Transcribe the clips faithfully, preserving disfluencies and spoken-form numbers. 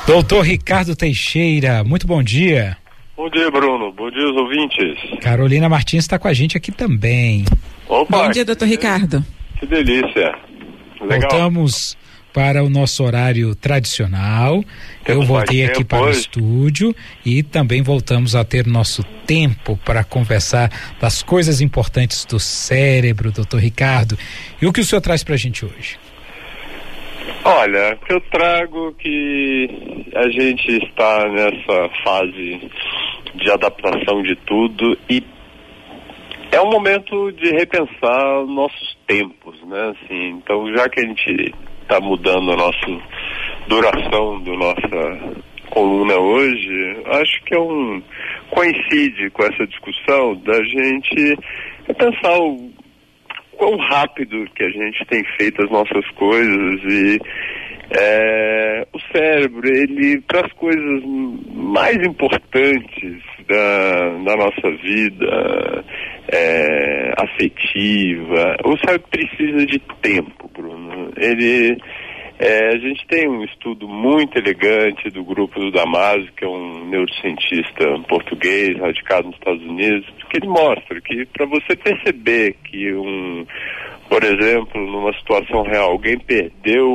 Doutor Ricardo Teixeira, muito bom dia. Bom dia, Bruno. Bom dia aos ouvintes. Carolina Martins está com a gente aqui também. Opa, bom dia, doutor Ricardo. Que delícia. Legal. Voltamos para o nosso horário tradicional. Temos Eu voltei aqui para hoje. o estúdio e também voltamos a ter nosso tempo para conversar das coisas importantes do cérebro, doutor Ricardo. E o que o senhor traz para a gente hoje? Olha, eu trago que a gente está nessa fase de adaptação de tudo e é um momento de repensar nossos tempos, né? Assim, então, já que a gente está mudando a nossa duração da nossa coluna hoje, acho que é um coincide com essa discussão da gente repensar o quão rápido que a gente tem feito as nossas coisas e é, o cérebro, ele, para as coisas mais importantes da, da nossa vida é, afetiva, o cérebro precisa de tempo, Bruno. Ele, é, a gente tem um estudo muito elegante do grupo do Damasio, que é um neurocientista português radicado nos Estados Unidos, que ele mostra que para você perceber que um, por exemplo, numa situação real, alguém perdeu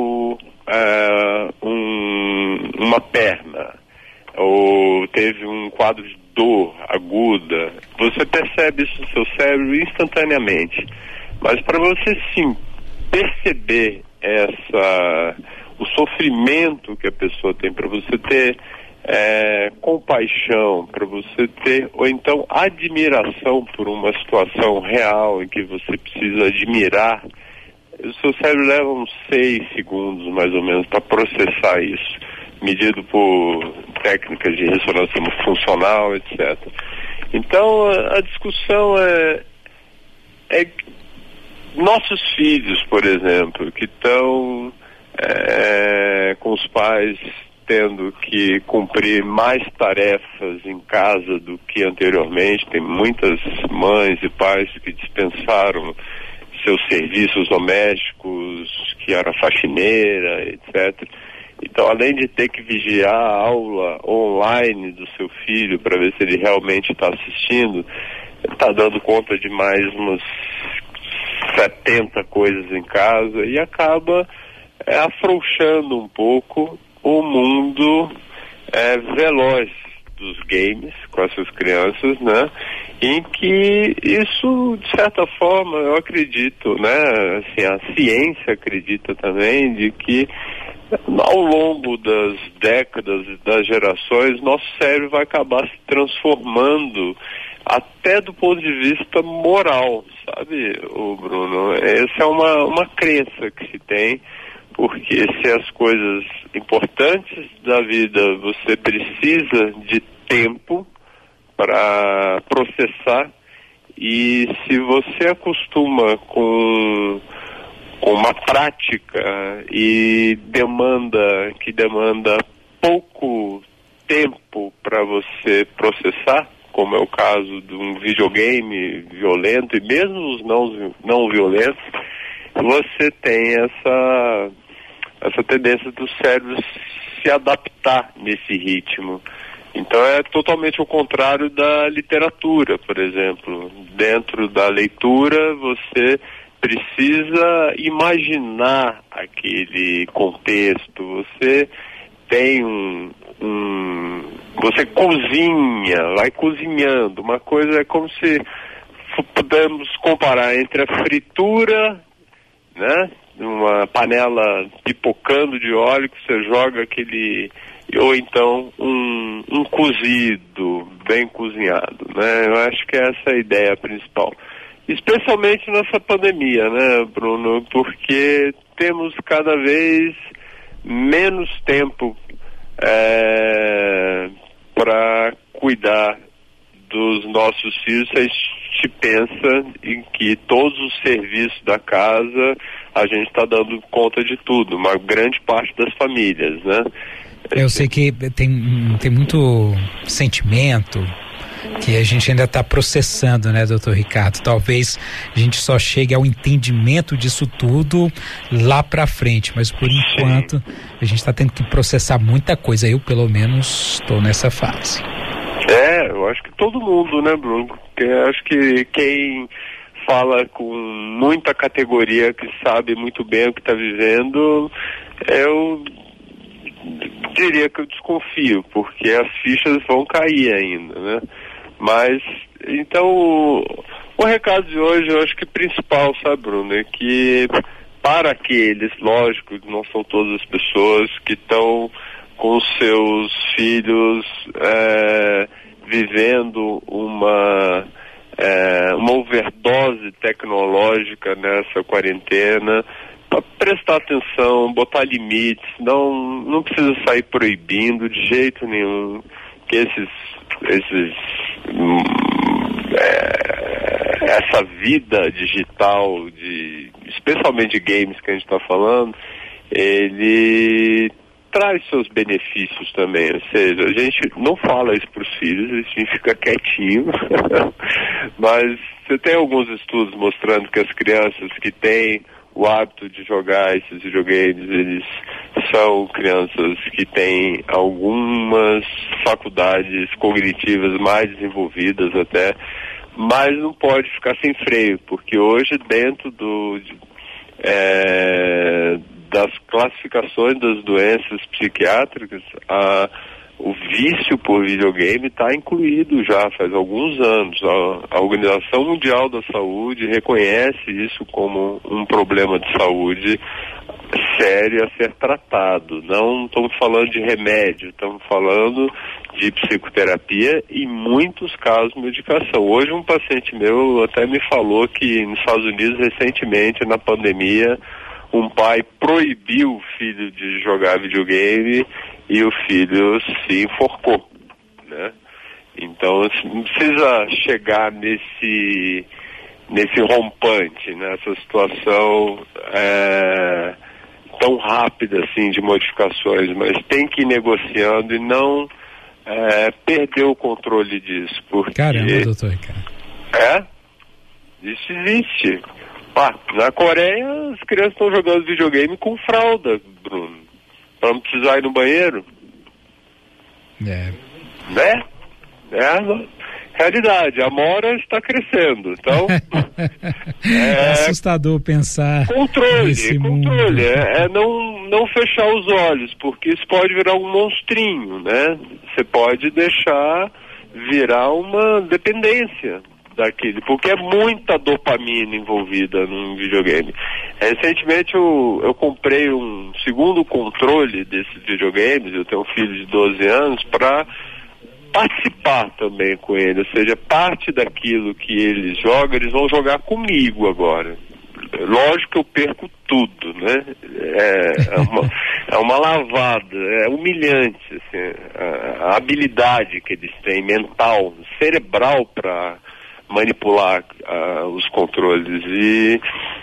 uh, um, uma perna ou teve um quadro de dor aguda, você percebe isso no seu cérebro instantaneamente. Mas para você sim perceber essa, o sofrimento que a pessoa tem, para você ter é, compaixão, para você ter, ou então admiração por uma situação real em que você precisa admirar, o seu cérebro leva uns seis segundos mais ou menos para processar isso, medido por técnicas de ressonância funcional, etcétera. Então a, a discussão é, é nossos filhos, por exemplo, que estão é, com os pais tendo que cumprir mais tarefas em casa do que anteriormente. Tem muitas mães e pais que dispensaram seus serviços domésticos, que era faxineira, etcétera. Então, além de ter que vigiar a aula online do seu filho para ver se ele realmente está assistindo, ele está dando conta de mais umas setenta coisas em casa e acaba é, afrouxando um pouco o mundo é, veloz dos games com essas crianças, né? Em que isso, de certa forma, eu acredito, né? Assim, a ciência acredita também de que ao longo das décadas, das gerações, nosso cérebro vai acabar se transformando até do ponto de vista moral, sabe, o Bruno? Essa é uma, uma crença que se tem, porque se as coisas importantes da vida você precisa de tempo para processar, e se você acostuma com, com uma prática e demanda que demanda pouco tempo para você processar, como é o caso de um videogame violento e mesmo os não, não violentos, você tem essa, essa tendência do cérebro se adaptar nesse ritmo. Então é totalmente o contrário da literatura, por exemplo. Dentro da leitura você precisa imaginar aquele contexto, você tem um, um você cozinha, vai cozinhando. Uma coisa é como se pudermos comparar entre a fritura, né, uma panela pipocando de óleo que você joga aquele, ou então um, um cozido bem cozinhado, né? Eu acho que essa é a ideia principal, especialmente nessa pandemia, né, Bruno, porque temos cada vez menos tempo é, para cuidar dos nossos filhos. A gente pensa em que todos os serviços da casa a gente está dando conta de tudo, uma grande parte das famílias, né? Eu sei que tem, tem muito sentimento, que a gente ainda está processando, né, doutor Ricardo? Talvez a gente só chegue ao entendimento disso tudo lá para frente, mas por enquanto a gente está tendo que processar muita coisa. Eu, pelo menos, estou nessa fase. É, eu acho que todo mundo, né, Bruno? Porque acho que quem fala com muita categoria, que sabe muito bem o que está vivendo, eu diria que eu desconfio, porque as fichas vão cair ainda, né? Mas, então, o, o recado de hoje, eu acho que principal, sabe, Bruno, é que para aqueles, lógico, não são todas as pessoas que estão com seus filhos é, vivendo uma, é, uma overdose tecnológica nessa quarentena, para prestar atenção, botar limites, não, não precisa sair proibindo de jeito nenhum que esses, esses hum, é, essa vida digital, de, especialmente de games que a gente está falando, ele traz seus benefícios também, ou seja, a gente não fala isso para os filhos, a gente fica quietinho, mas você tem alguns estudos mostrando que as crianças que têm o hábito de jogar esses videogames, eles são crianças que têm algumas faculdades cognitivas mais desenvolvidas até, mas não pode ficar sem freio, porque hoje dentro do é, das classificações das doenças psiquiátricas, a o vício por videogame está incluído já faz alguns anos. A, a Organização Mundial da Saúde reconhece isso como um problema de saúde sério a ser tratado. Não estamos falando de remédio, estamos falando de psicoterapia e, em muitos casos, medicação. Hoje um paciente meu até me falou que nos Estados Unidos, recentemente, na pandemia, um pai proibiu o filho de jogar videogame e o filho se enforcou, né? Então, não precisa chegar nesse, nesse rompante, nessa situação é, tão rápida assim de modificações, mas tem que ir negociando e não é, perder o controle disso. Porque, caramba, doutor Ricardo. É? Isso existe. Ah, na Coreia, as crianças estão jogando videogame com fralda, Bruno. Para não precisar ir no banheiro. É. Né? É a realidade. A mora está crescendo. Então. é, é assustador pensar. Controle, nesse controle. Mundo. É, é não, não fechar os olhos, porque isso pode virar um monstrinho, né? Você pode deixar virar uma dependência daquele, porque é muita dopamina envolvida num videogame. Recentemente eu, eu comprei um segundo controle desses videogames, eu tenho um filho de doze anos, para participar também com ele, ou seja, parte daquilo que eles jogam, eles vão jogar comigo agora. Lógico que eu perco tudo, né? É, é, uma, é uma lavada, é humilhante, assim, a, a habilidade que eles têm, mental, cerebral, para manipular uh, os controles. E,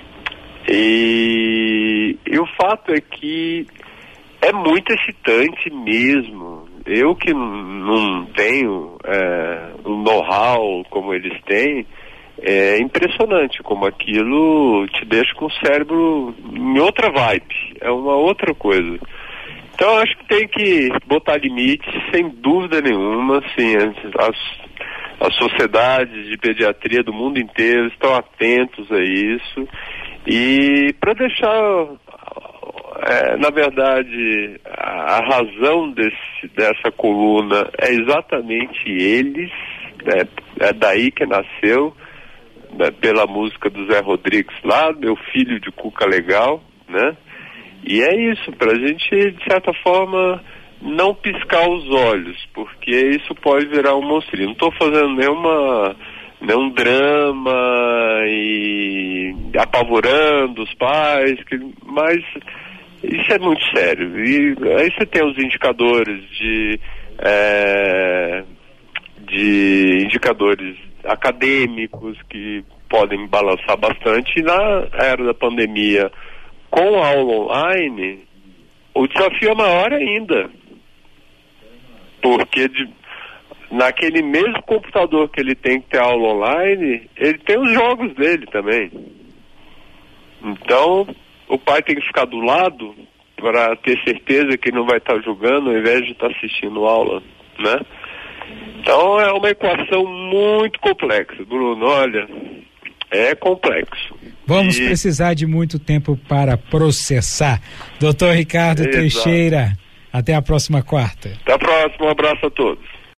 e, e o fato é que é muito excitante mesmo. Eu que não tenho é, um know-how como eles têm, é impressionante como aquilo te deixa com o cérebro em outra vibe, é uma outra coisa. Então eu acho que tem que botar limites, sem dúvida nenhuma, assim, as, as sociedades de pediatria do mundo inteiro estão atentos a isso, e para deixar, é, na verdade, a, a razão desse, dessa coluna é exatamente eles, né, é daí que nasceu, né, pela música do Zé Rodrigues lá, Meu Filho de Cuca Legal, né? E é isso, pra gente, de certa forma, não piscar os olhos, porque isso pode virar um monstrinho. Não estou fazendo nenhuma, nenhum drama e apavorando os pais, que, mas isso é muito sério. E aí você tem os indicadores de, é, de indicadores acadêmicos que podem balançar bastante, e na era da pandemia, com a aula online, o desafio é maior ainda, porque de, naquele mesmo computador que ele tem que ter aula online, ele tem os jogos dele também. Então, o pai tem que ficar do lado para ter certeza que não vai estar jogando ao invés de estar assistindo aula, né? Então é uma equação muito complexa, Bruno, olha, é complexo. Vamos e... precisar de muito tempo para processar. Doutor Ricardo Exato. Teixeira, até a próxima quarta. Até a próxima, um abraço a todos.